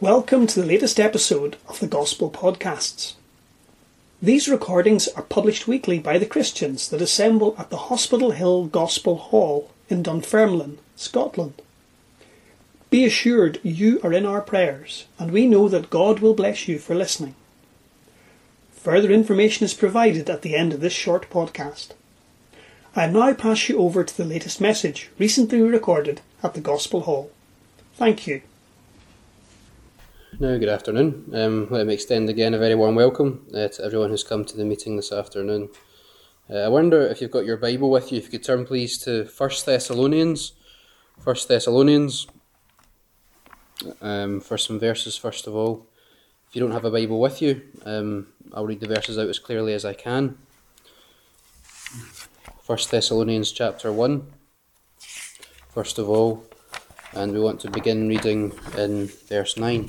Welcome to the latest episode of the Gospel Podcasts. These recordings are published weekly by the Christians that assemble at the Hospital Hill Gospel Hall in Dunfermline, Scotland. Be assured you are in our prayers, and we know that God will bless you for listening. Further information is provided at the end of this short podcast. I now pass you over to the latest message recently recorded at the Gospel Hall. Thank you. Now, good afternoon. Let me extend again a very warm welcome to everyone who's come to the meeting this afternoon. I wonder if you've got your Bible with you, if you could turn please to 1 Thessalonians. 1 Thessalonians, for some verses first of all. If you don't have a Bible with you, I'll read the verses out as clearly as I can. 1 Thessalonians chapter 1, first of all, and we want to begin reading in verse 9.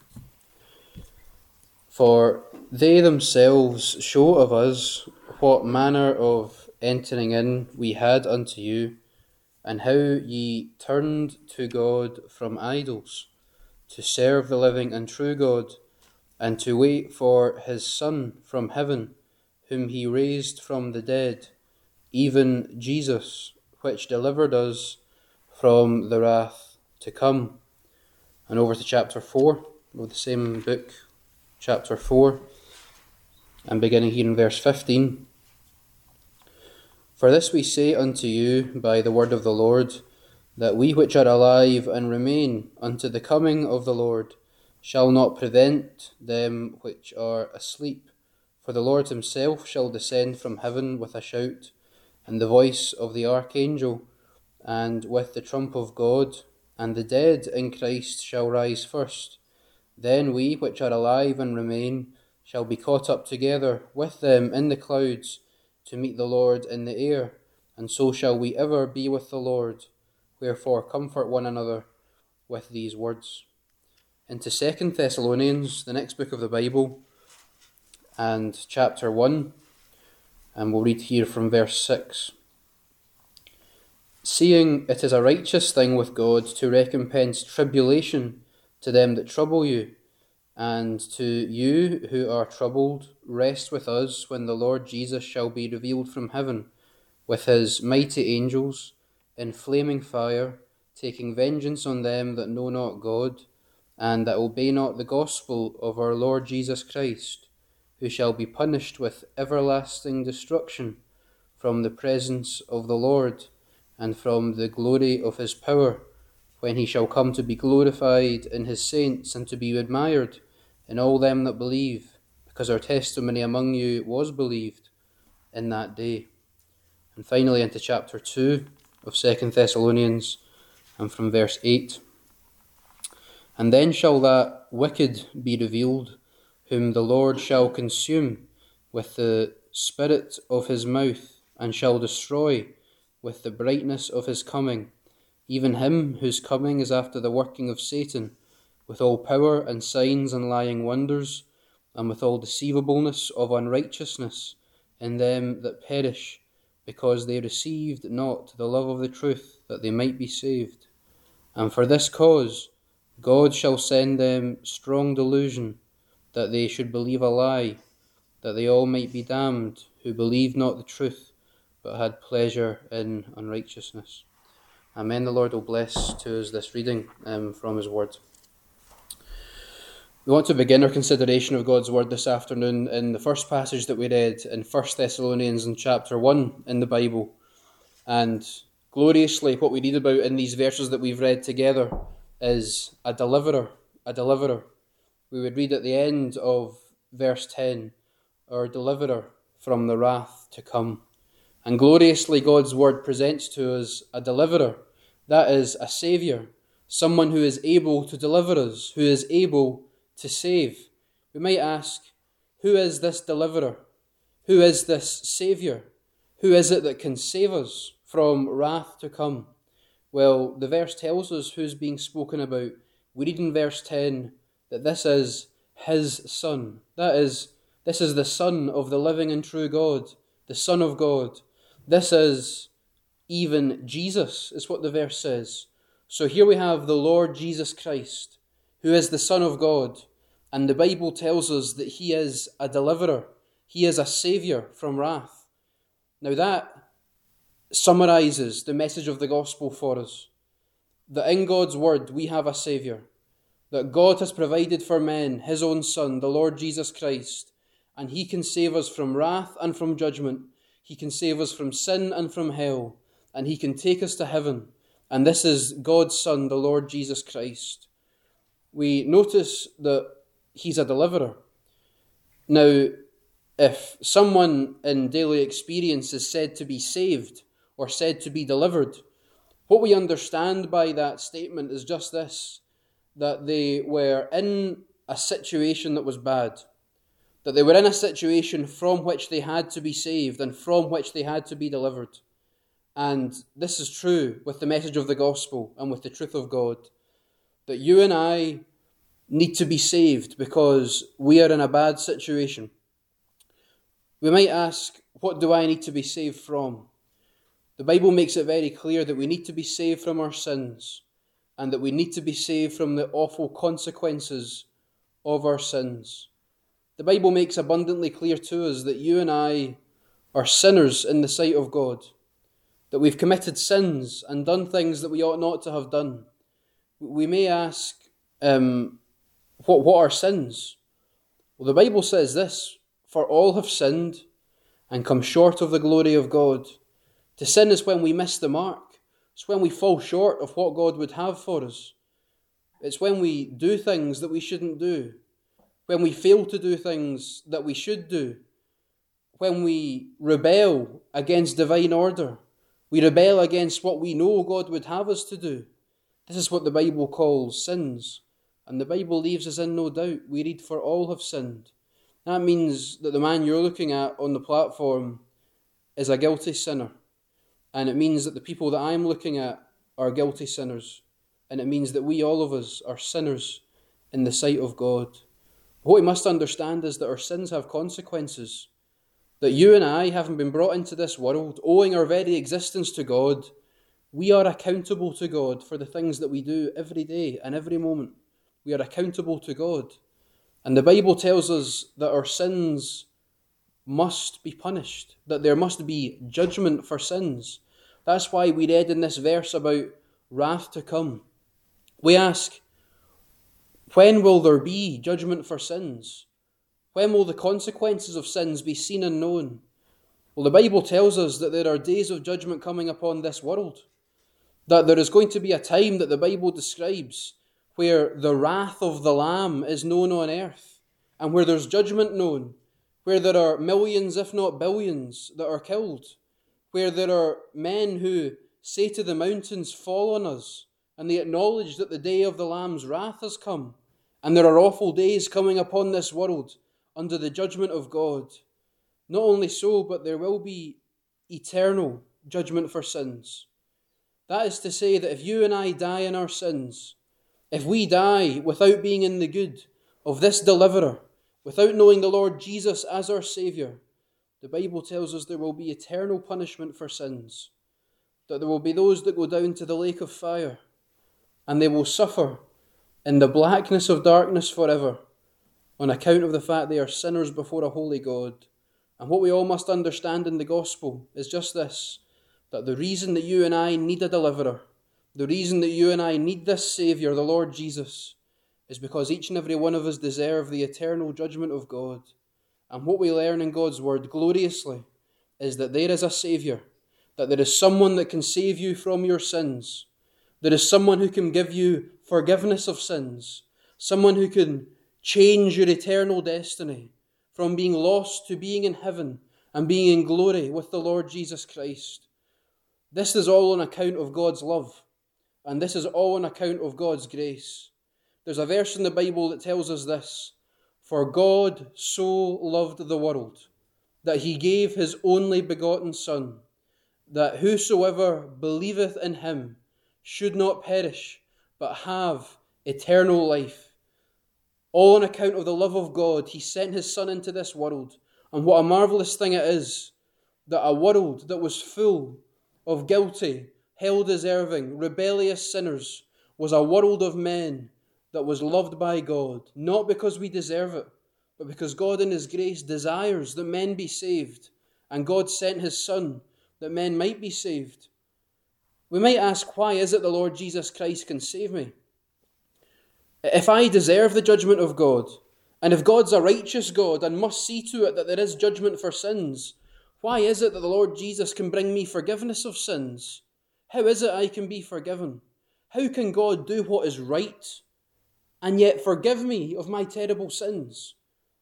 For they themselves show of us what manner of entering in we had unto you, and how ye turned to God from idols, to serve the living and true God, and to wait for his Son from heaven, whom he raised from the dead, even Jesus, which delivered us from the wrath to come. And over to chapter 4 of the same book, chapter 4, and beginning here in verse 15. For this we say unto you by the word of the Lord, that we which are alive and remain unto the coming of the Lord shall not prevent them which are asleep. For the Lord himself shall descend from heaven with a shout, and the voice of the archangel, and with the trump of God, and the dead in Christ shall rise first. Then we which are alive and remain shall be caught up together with them in the clouds to meet the Lord in the air, and so shall we ever be with the Lord. Wherefore comfort one another with these words. Into 2 Thessalonians, the next book of the Bible, and chapter 1, and we'll read here from verse 6. Seeing it is a righteous thing with God to recompense tribulation to them that trouble you, and to you who are troubled, rest with us when the Lord Jesus shall be revealed from heaven, with his mighty angels, in flaming fire, taking vengeance on them that know not God, and that obey not the gospel of our Lord Jesus Christ, who shall be punished with everlasting destruction from the presence of the Lord, and from the glory of his power, when he shall come to be glorified in his saints, and to be admired in all them that believe, because our testimony among you was believed in that day. And finally into chapter 2 of 2 Thessalonians, and from verse 8. And then shall that wicked be revealed, whom the Lord shall consume with the spirit of his mouth, and shall destroy with the brightness of his coming, even him whose coming is after the working of Satan, with all power and signs and lying wonders, and with all deceivableness of unrighteousness in them that perish, because they received not the love of the truth, that they might be saved. And for this cause God shall send them strong delusion, that they should believe a lie, that they all might be damned, who believed not the truth, but had pleasure in unrighteousness. Amen. The Lord will bless to us this reading from his word. We want to begin our consideration of God's word this afternoon in the first passage that we read in 1 Thessalonians in chapter 1 in the Bible. And gloriously, what we read about in these verses that we've read together is a deliverer, a deliverer. We would read at the end of verse 10, our deliverer from the wrath to come. And gloriously, God's word presents to us a deliverer, that is, a saviour, someone who is able to deliver us, who is able to save. We might ask, who is this deliverer? Who is this saviour? Who is it that can save us from wrath to come? Well, the verse tells us who's being spoken about. We read in verse 10 that this is his Son. That is, this is the Son of the living and true God, the Son of God. This is even Jesus, is what the verse says. So here we have the Lord Jesus Christ, who is the Son of God, and the Bible tells us that he is a deliverer. He is a saviour from wrath. Now that summarises the message of the gospel for us. That in God's word we have a saviour. That God has provided for men his own Son, the Lord Jesus Christ, and he can save us from wrath and from judgment. He can save us from sin and from hell, and he can take us to heaven. And this is God's Son, the Lord Jesus Christ. We notice that he's a deliverer. Now, if someone in daily experience is said to be saved or said to be delivered, what we understand by that statement is just this, that they were in a situation that was bad, that they were in a situation from which they had to be saved and from which they had to be delivered. And this is true with the message of the gospel and with the truth of God, that you and I need to be saved because we are in a bad situation. We might ask, what do I need to be saved from? The Bible makes it very clear that we need to be saved from our sins and that we need to be saved from the awful consequences of our sins. The Bible makes abundantly clear to us that you and I are sinners in the sight of God, that we've committed sins and done things that we ought not to have done. We may ask, what are sins? Well, the Bible says this, for all have sinned and come short of the glory of God. To sin is when we miss the mark. It's when we fall short of what God would have for us. It's when we do things that we shouldn't do. When we fail to do things that we should do. When we rebel against divine order. We rebel against what we know God would have us to do. This is what the Bible calls sins. And the Bible leaves us in no doubt. We read, for all have sinned. That means that the man you're looking at on the platform is a guilty sinner. And it means that the people that I'm looking at are guilty sinners. And it means that we, all of us, are sinners in the sight of God. What we must understand is that our sins have consequences. That you and I, having been brought into this world, owing our very existence to God, we are accountable to God for the things that we do every day and every moment. We are accountable to God. And the Bible tells us that our sins must be punished, that there must be judgment for sins. That's why we read in this verse about wrath to come. We ask, when will there be judgment for sins? When will the consequences of sins be seen and known? Well, the Bible tells us that there are days of judgment coming upon this world. That there is going to be a time that the Bible describes where the wrath of the Lamb is known on earth, and where there's judgment known, where there are millions, if not billions, that are killed, where there are men who say to the mountains, fall on us, and they acknowledge that the day of the Lamb's wrath has come, and there are awful days coming upon this world under the judgment of God. Not only so, but there will be eternal judgment for sins. That is to say that if you and I die in our sins, if we die without being in the good of this deliverer, without knowing the Lord Jesus as our Saviour, the Bible tells us there will be eternal punishment for sins. That there will be those that go down to the lake of fire, and they will suffer in the blackness of darkness forever, on account of the fact they are sinners before a holy God. And what we all must understand in the gospel is just this, that the reason that you and I need a deliverer, the reason that you and I need this Saviour, the Lord Jesus, is because each and every one of us deserve the eternal judgment of God. And what we learn in God's word gloriously is that there is a Saviour, that there is someone that can save you from your sins. There is someone who can give you forgiveness of sins, someone who can change your eternal destiny from being lost to being in heaven and being in glory with the Lord Jesus Christ. This is all on account of God's love, and this is all on account of God's grace. There's a verse in the Bible that tells us this, for God so loved the world that he gave his only begotten Son, that whosoever believeth in him should not perish, but have eternal life. All on account of the love of God, he sent his Son into this world. And what a marvellous thing it is that a world that was full of guilty, hell-deserving, rebellious sinners was a world of men that was loved by God, not because we deserve it, but because God in his grace desires that men be saved, and God sent his Son that men might be saved. We might ask, why is it the Lord Jesus Christ can save me? If I deserve the judgment of God, and if God's a righteous God and must see to it that there is judgment for sins, why is it that the Lord Jesus can bring me forgiveness of sins? How is it I can be forgiven? How can God do what is right and yet forgive me of my terrible sins?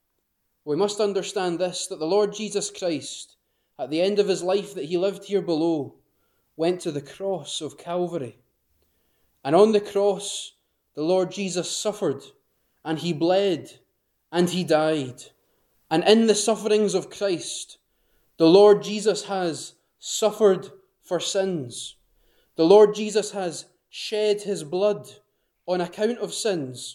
We must understand this, that the Lord Jesus Christ, at the end of his life that he lived here below, went to the cross of Calvary. And on the cross, the Lord Jesus suffered, and he bled, and he died. And in the sufferings of Christ, the Lord Jesus has suffered for sins. The Lord Jesus has shed his blood on account of sins.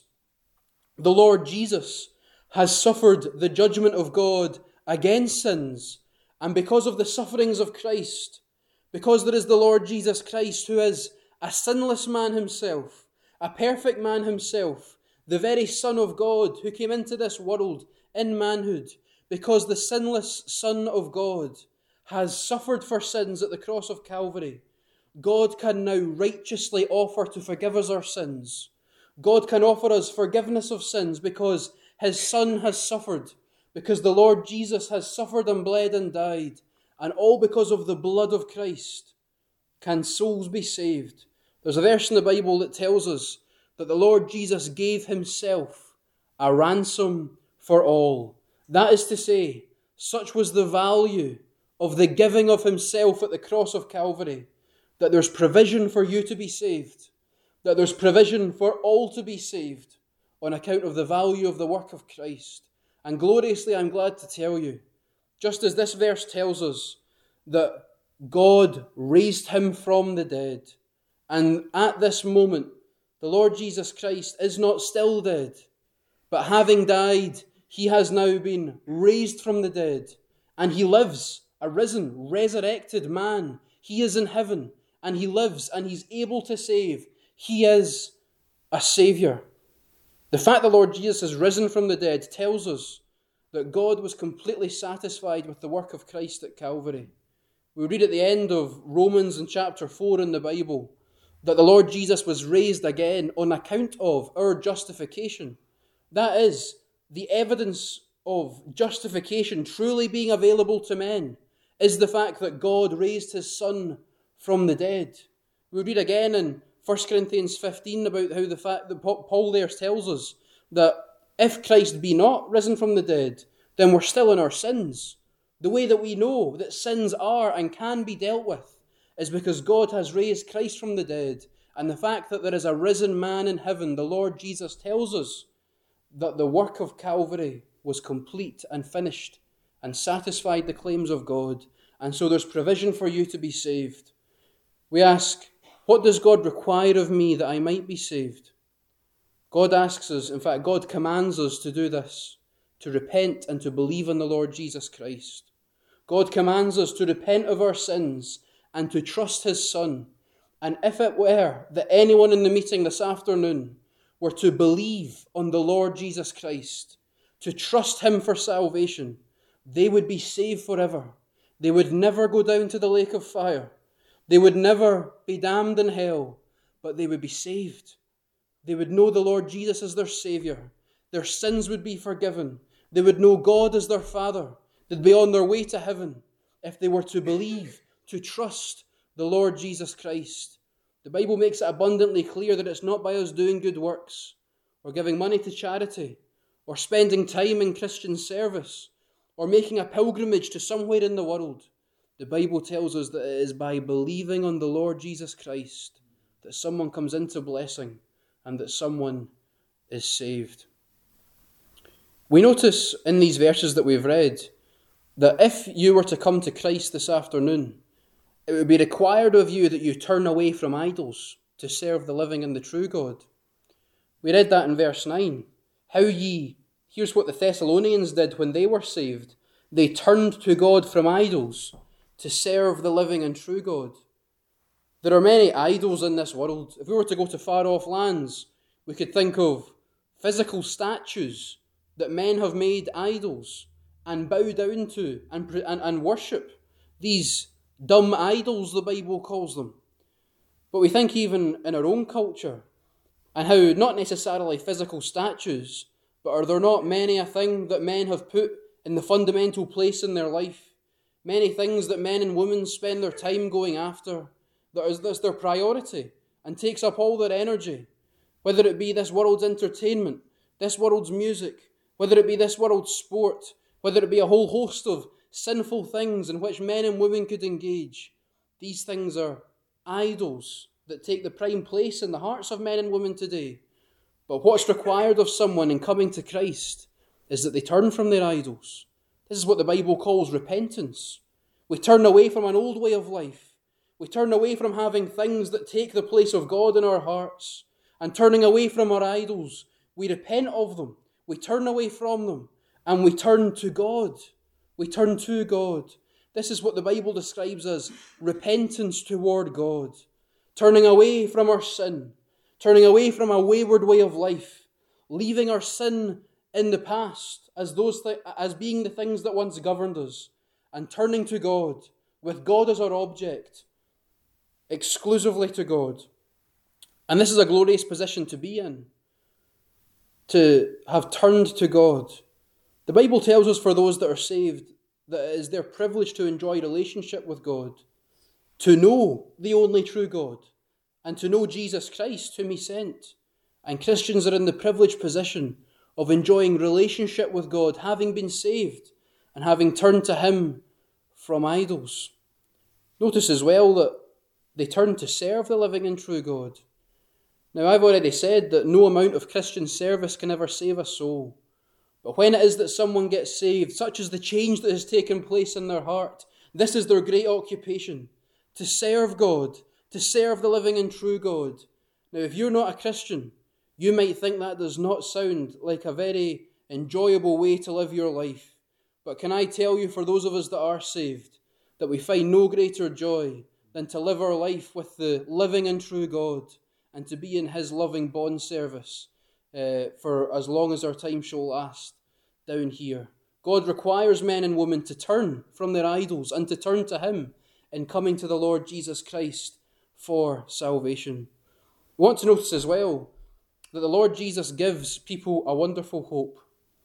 The Lord Jesus has suffered the judgment of God against sins. And because of the sufferings of Christ, because there is the Lord Jesus Christ, who is a sinless man himself, a perfect man himself, the very Son of God who came into this world in manhood, because the sinless Son of God has suffered for sins at the cross of Calvary, God can now righteously offer to forgive us our sins. God can offer us forgiveness of sins because his Son has suffered, because the Lord Jesus has suffered and bled and died, and all because of the blood of Christ can souls be saved. There's a verse in the Bible that tells us that the Lord Jesus gave himself a ransom for all. That is to say, such was the value of the giving of himself at the cross of Calvary, that there's provision for you to be saved, that there's provision for all to be saved on account of the value of the work of Christ. And gloriously, I'm glad to tell you, just as this verse tells us that God raised him from the dead, and at this moment, the Lord Jesus Christ is not still dead, but having died, he has now been raised from the dead, and he lives, a risen, resurrected man. He is in heaven, and he lives, and he's able to save. He is a Saviour. The fact the Lord Jesus has risen from the dead tells us that God was completely satisfied with the work of Christ at Calvary. We read at the end of Romans in chapter 4 in the Bible that the Lord Jesus was raised again on account of our justification. That is, the evidence of justification truly being available to men is the fact that God raised his Son from the dead. We read again in 1 Corinthians 15 about how the fact that Paul there tells us that if Christ be not risen from the dead, then we're still in our sins. The way that we know that sins are and can be dealt with is because God has raised Christ from the dead, and the fact that there is a risen man in heaven, the Lord Jesus, tells us that the work of Calvary was complete and finished and satisfied the claims of God, and so there's provision for you to be saved. We ask, what does God require of me that I might be saved? God asks us, in fact, God commands us to do this, to repent and to believe in the Lord Jesus Christ. God commands us to repent of our sins and to trust his Son. And if it were that anyone in the meeting this afternoon were to believe on the Lord Jesus Christ, to trust him for salvation, they would be saved forever. They would never go down to the lake of fire. They would never be damned in hell, but they would be saved. They would know the Lord Jesus as their Saviour. Their sins would be forgiven. They would know God as their Father. They'd be on their way to heaven if they were to believe, to trust the Lord Jesus Christ. The Bible makes it abundantly clear that it's not by us doing good works, or giving money to charity, or spending time in Christian service, or making a pilgrimage to somewhere in the world. The Bible tells us that it is by believing on the Lord Jesus Christ that someone comes into blessing and that someone is saved. We notice in these verses that we've read that if you were to come to Christ this afternoon, it would be required of you that you turn away from idols to serve the living and the true God. We read that in verse 9. Here's what the Thessalonians did when they were saved. They turned to God from idols to serve the living and true God. There are many idols in this world. If we were to go to far off lands, We could think of physical statues that men have made idols and bow down to and worship. These dumb idols, the Bible calls them. But we think even in our own culture, and how not necessarily physical statues, but are there not many a thing that men have put in the fundamental place in their life? Many things that men and women spend their time going after, that's their priority and takes up all their energy. Whether it be this world's entertainment, this world's music, whether it be this world's sport, whether it be a whole host of sinful things in which men and women could engage. These things are idols that take the prime place in the hearts of men and women today. But what's required of someone in coming to Christ is that they turn from their idols. This is what the Bible calls repentance. We turn away from an old way of life. We turn away from having things that take the place of God in our hearts. And turning away from our idols, we repent of them. We turn away from them. And we turn to God. We turn to God. This is what the Bible describes as repentance toward God. Turning away from our sin. Turning away from a wayward way of life. Leaving our sin in the past as being the things that once governed us. And turning to God, with God as our object. Exclusively to God. And this is a glorious position to be in. To have turned to God. The Bible tells us for those that are saved that it is their privilege to enjoy relationship with God, to know the only true God, and to know Jesus Christ whom He sent. And Christians are in the privileged position of enjoying relationship with God, having been saved and having turned to Him from idols. Notice as well that they turn to serve the living and true God. Now, I've already said that no amount of Christian service can ever save a soul. But when it is that someone gets saved, such is the change that has taken place in their heart, this is their great occupation, to serve God, to serve the living and true God. Now, if you're not a Christian, you might think that does not sound like a very enjoyable way to live your life. But can I tell you, for those of us that are saved, that we find no greater joy than to live our life with the living and true God and to be in His loving bond service for as long as our time shall last down here. God requires men and women to turn from their idols and to turn to Him in coming to the Lord Jesus Christ for salvation. We want to notice as well that the Lord Jesus gives people a wonderful hope.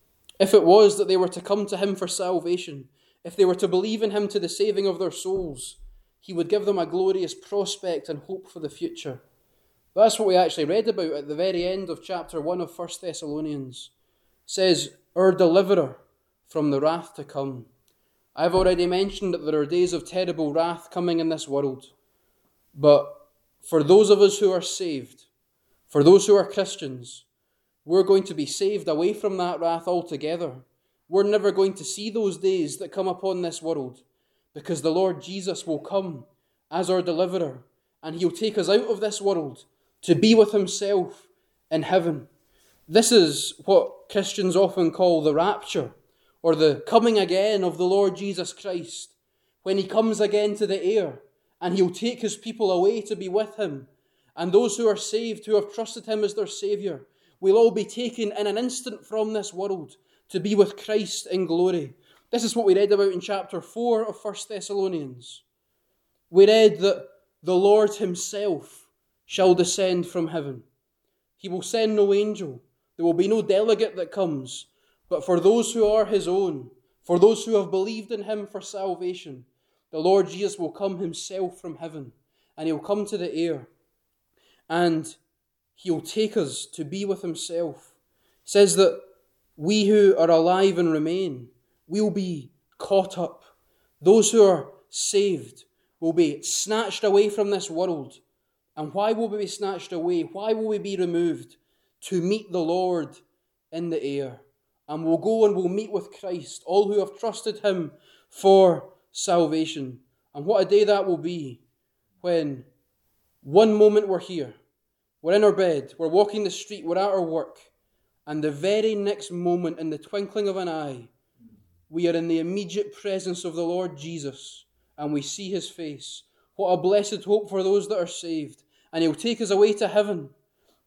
If it was that they were to come to Him for salvation, if they were to believe in Him to the saving of their souls, He would give them a glorious prospect and hope for the future. That's what we actually read about at the very end of chapter 1 of 1 Thessalonians. It says, our deliverer from the wrath to come. I've already mentioned that there are days of terrible wrath coming in this world. But for those of us who are saved, for those who are Christians, we're going to be saved away from that wrath altogether. We're never going to see those days that come upon this world, because the Lord Jesus will come as our deliverer, and He'll take us out of this world to be with Himself in heaven. This is what Christians often call the rapture, or the coming again of the Lord Jesus Christ, when He comes again to the air, and He'll take His people away to be with Him. And those who are saved, who have trusted Him as their Saviour, will all be taken in an instant from this world to be with Christ in glory. This is what we read about in chapter 4 of 1 Thessalonians. We read that the Lord Himself shall descend from heaven. He will send no angel. There will be no delegate that comes. But for those who are His own, for those who have believed in Him for salvation, the Lord Jesus will come Himself from heaven, and He'll come to the air, and He'll take us to be with Himself. It says that we who are alive and remain will be caught up. Those who are saved will be snatched away from this world. And why will we be snatched away? Why will we be removed? To meet the Lord in the air. And we'll go and we'll meet with Christ, all who have trusted Him for salvation. And what a day that will be, when one moment we're here, we're in our bed, we're walking the street, we're at our work, and the very next moment, in the twinkling of an eye, we are in the immediate presence of the Lord Jesus, and we see His face. What a blessed hope for those that are saved. And He'll take us away to heaven,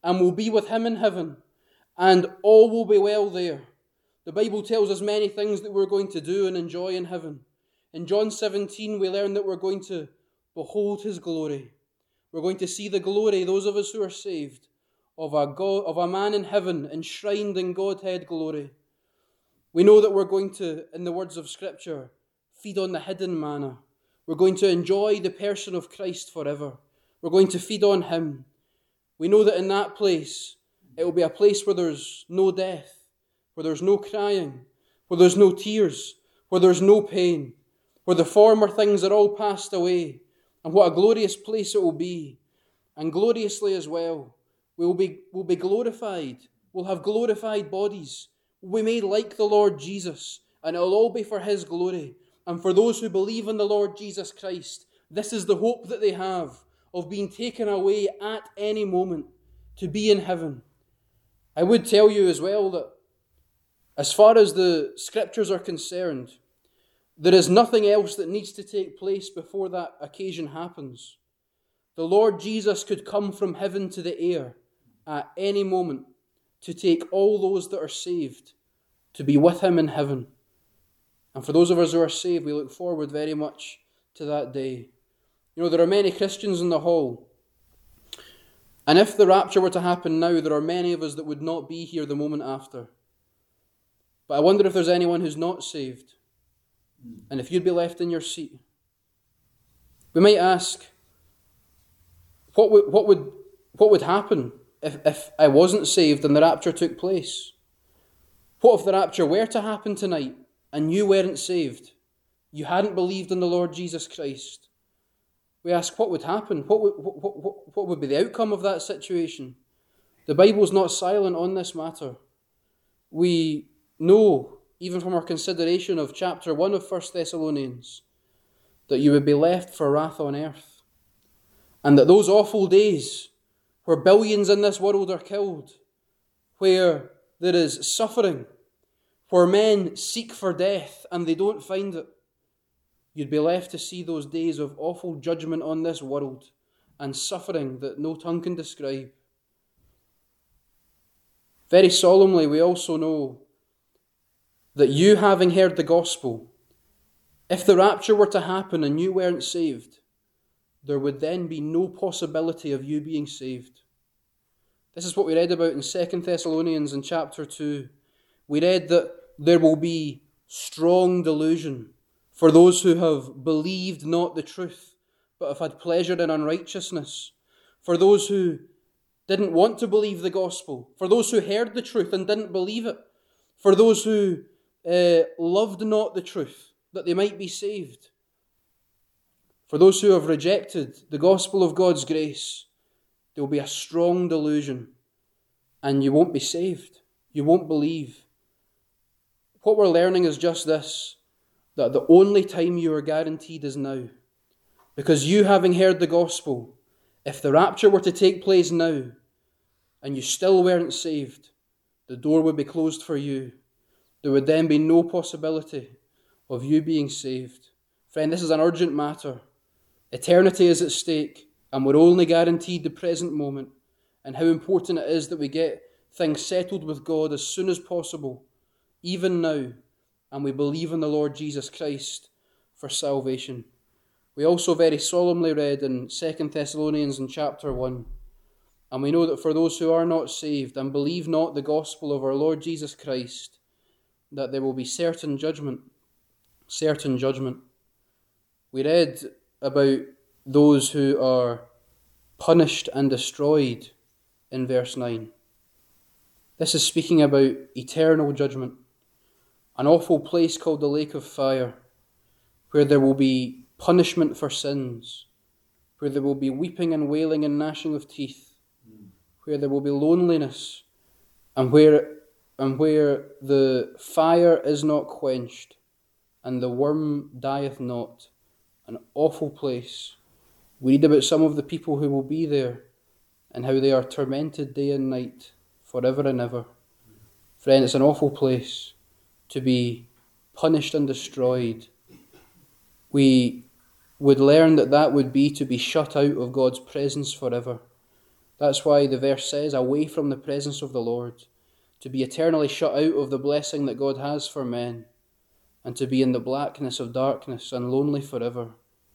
and will be with him in heaven, and all will be well there. The Bible tells us many things that we're going to do and enjoy in heaven. In John 17, we learn that we're going to behold his glory. We're going to see the glory, those of us who are saved, of a man in heaven enshrined in Godhead glory. We know that we're going to, in the words of Scripture, feed on the hidden manna. We're going to enjoy the person of Christ forever. We're going to feed on him. We know that in that place, it will be a place where there's no death, where there's no crying, where there's no tears, where there's no pain, where the former things are all passed away, and what a glorious place it will be. And gloriously as well, we'll be glorified. We'll have glorified bodies. We'll be made like the Lord Jesus, and it'll all be for his glory. And for those who believe in the Lord Jesus Christ, this is the hope that they have of being taken away at any moment to be in heaven. I would tell you as well that as far as the Scriptures are concerned, there is nothing else that needs to take place before that occasion happens. The Lord Jesus could come from heaven to the air at any moment to take all those that are saved to be with him in heaven. And for those of us who are saved, we look forward very much to that day. You know, there are many Christians in the hall. And if the rapture were to happen now, there are many of us that would not be here the moment after. But I wonder if there's anyone who's not saved. And if you'd be left in your seat, we might ask, what would happen if I wasn't saved and the rapture took place? What if the rapture were to happen tonight and you weren't saved? You hadn't believed in the Lord Jesus Christ. We ask, what would happen? What would be the outcome of that situation? The Bible's not silent on this matter. We know, even from our consideration of chapter 1 of 1 Thessalonians, that you would be left for wrath on earth. And that those awful days where billions in this world are killed, where there is suffering, where men seek for death and they don't find it, you'd be left to see those days of awful judgment on this world and suffering that no tongue can describe. Very solemnly, we also know that you, having heard the gospel, if the rapture were to happen and you weren't saved, there would then be no possibility of you being saved. This is what we read about in 2 Thessalonians in chapter 2. We read that there will be strong delusion for those who have believed not the truth, but have had pleasure in unrighteousness. For those who didn't want to believe the gospel. For those who heard the truth and didn't believe it. For those who loved not the truth, that they might be saved. For those who have rejected the gospel of God's grace, there will be a strong delusion, and you won't be saved. You won't believe. What we're learning is just this, that the only time you are guaranteed is now. Because you, having heard the gospel, if the rapture were to take place now, and you still weren't saved, the door would be closed for you. There would then be no possibility of you being saved. Friend, this is an urgent matter. Eternity is at stake, and we're only guaranteed the present moment, and how important it is that we get things settled with God as soon as possible, even now, and we believe in the Lord Jesus Christ for salvation. We also very solemnly read in 2 Thessalonians in chapter 1, and we know that for those who are not saved and believe not the gospel of our Lord Jesus Christ, that there will be certain judgment. Certain judgment. We read about those who are punished and destroyed in verse 9. This is speaking about eternal judgment, an awful place called the lake of fire, where there will be punishment for sins, where there will be weeping and wailing and gnashing of teeth, where there will be loneliness, and where the fire is not quenched, and the worm dieth not. An awful place. We read about some of the people who will be there, and how they are tormented day and night, forever and ever. Friend, it's an awful place to be punished and destroyed. We would learn that would be to be shut out of God's presence forever. That's why the verse says, away from the presence of the Lord, to be eternally shut out of the blessing that God has for men, and to be in the blackness of darkness and lonely forever.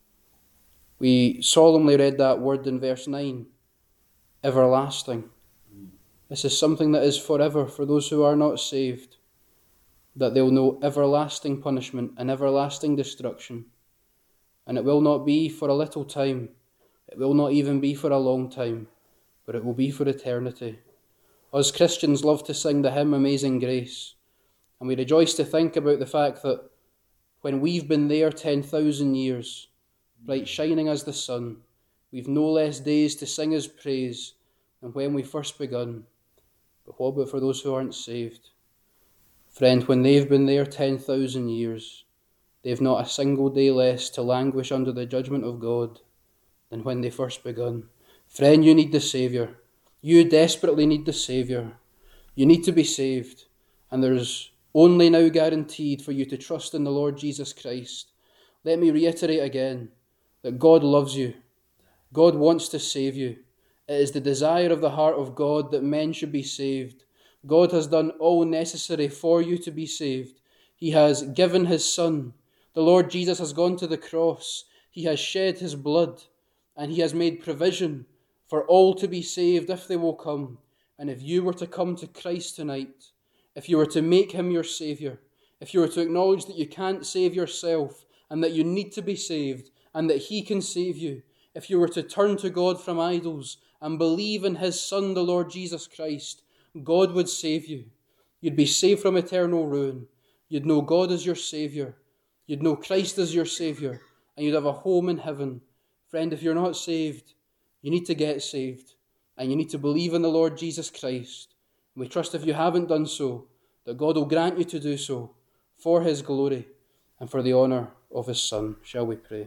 We solemnly read that word in verse 9, everlasting. This is something that is forever for those who are not saved, that they'll know everlasting punishment and everlasting destruction. And it will not be for a little time, it will not even be for a long time, but it will be for eternity. Us Christians love to sing the hymn Amazing Grace, and we rejoice to think about the fact that when we've been there 10,000 years, bright shining as the sun, we've no less days to sing His praise than when we first begun. But what about for those who aren't saved? Friend, when they've been there 10,000 years, they've not a single day less to languish under the judgment of God than when they first begun. Friend, you need the Saviour. You desperately need the Saviour. You need to be saved, and there's only now guaranteed for you to trust in the Lord Jesus Christ. Let me reiterate again that God loves you. God wants to save you. It is the desire of the heart of God that men should be saved. God has done all necessary for you to be saved. He has given His Son. The Lord Jesus has gone to the cross. He has shed His blood, and He has made provision for all to be saved if they will come. And if you were to come to Christ tonight, if you were to make Him your Saviour, if you were to acknowledge that you can't save yourself and that you need to be saved and that He can save you, if you were to turn to God from idols and believe in His Son, the Lord Jesus Christ, God would save you. You'd be saved from eternal ruin. You'd know God as your Saviour. You'd know Christ as your Saviour, and you'd have a home in heaven. Friend, if you're not saved, you need to get saved, and you need to believe in the Lord Jesus Christ. And we trust if you haven't done so, that God will grant you to do so for His glory and for the honour of His Son. Shall we pray?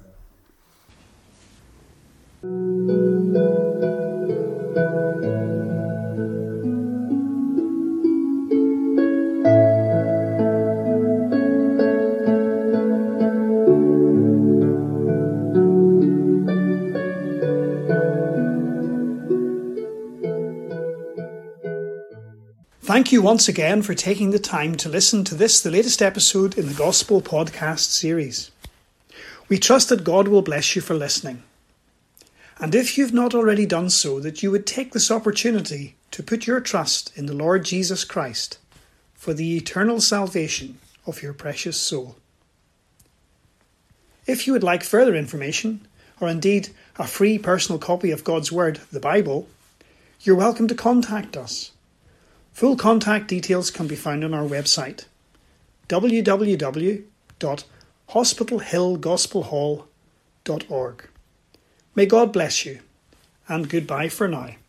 Thank you once again for taking the time to listen to this, the latest episode in the Gospel Podcast series. We trust that God will bless you for listening. And if you've not already done so, that you would take this opportunity to put your trust in the Lord Jesus Christ for the eternal salvation of your precious soul. If you would like further information, or indeed a free personal copy of God's Word, the Bible, you're welcome to contact us. Full contact details can be found on our website, www.hospitalhillgospelhall.org. May God bless you, and goodbye for now.